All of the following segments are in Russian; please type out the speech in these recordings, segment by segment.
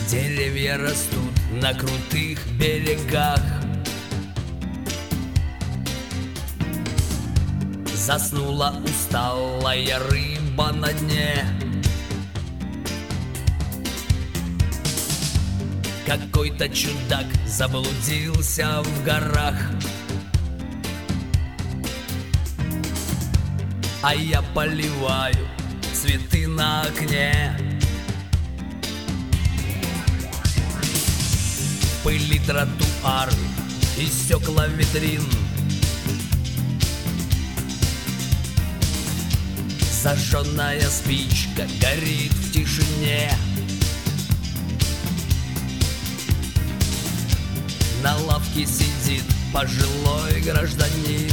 Деревья растут на крутых берегах. Заснула усталая рыба на дне. Какой-то чудак заблудился в горах, а я поливаю цветы на окне. В пыли тротуар и стекла витрин. Зажженная спичка горит в тишине. На лавке сидит пожилой гражданин,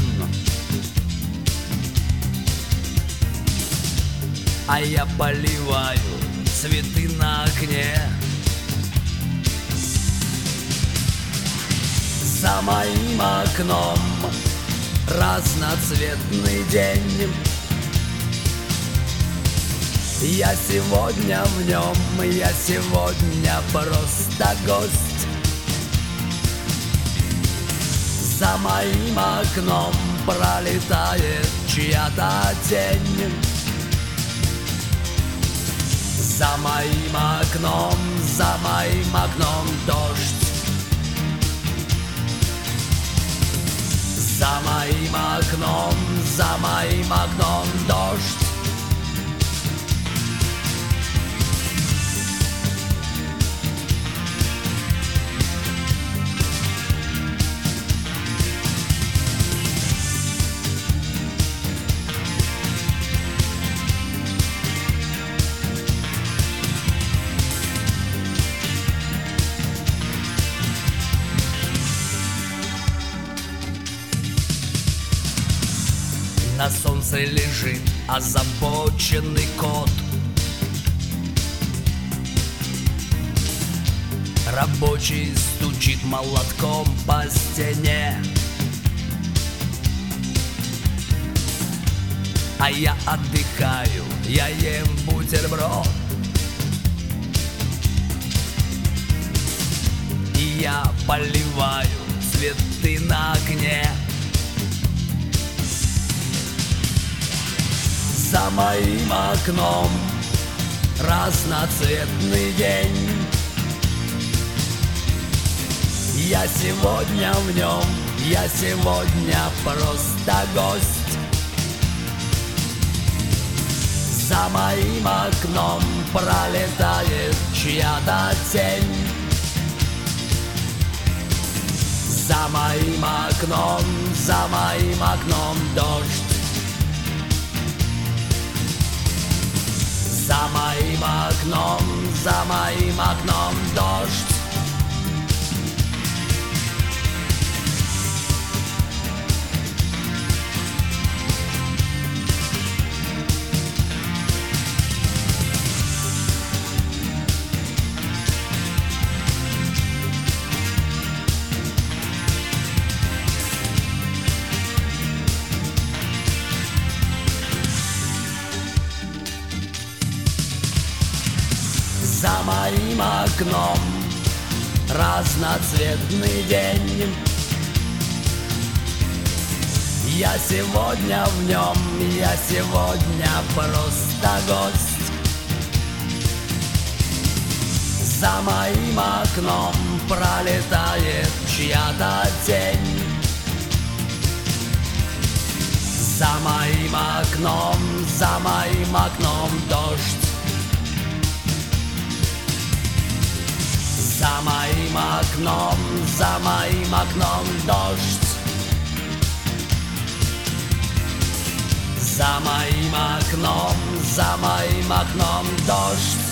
а я поливаю цветы на окне. За моим окном разноцветный день. Я сегодня в нем, я сегодня просто гость. За моим окном пролетает чья-то тень. За моим окном дождь. За моим окном дождь. На солнце лежит озабоченный кот. Рабочий стучит молотком по стене, а я отдыхаю, я ем бутерброд. И я поливаю цветы на окне. За моим окном разноцветный день. Я сегодня в нем, я сегодня просто гость. За моим окном пролетает чья-то тень. За моим окном дождь. За моим окном дождь. За моим окном разноцветный день. Я сегодня в нем, я сегодня просто гость. За моим окном пролетает чья-то тень. За моим окном дождь. За моим окном дождь. За моим окном дождь.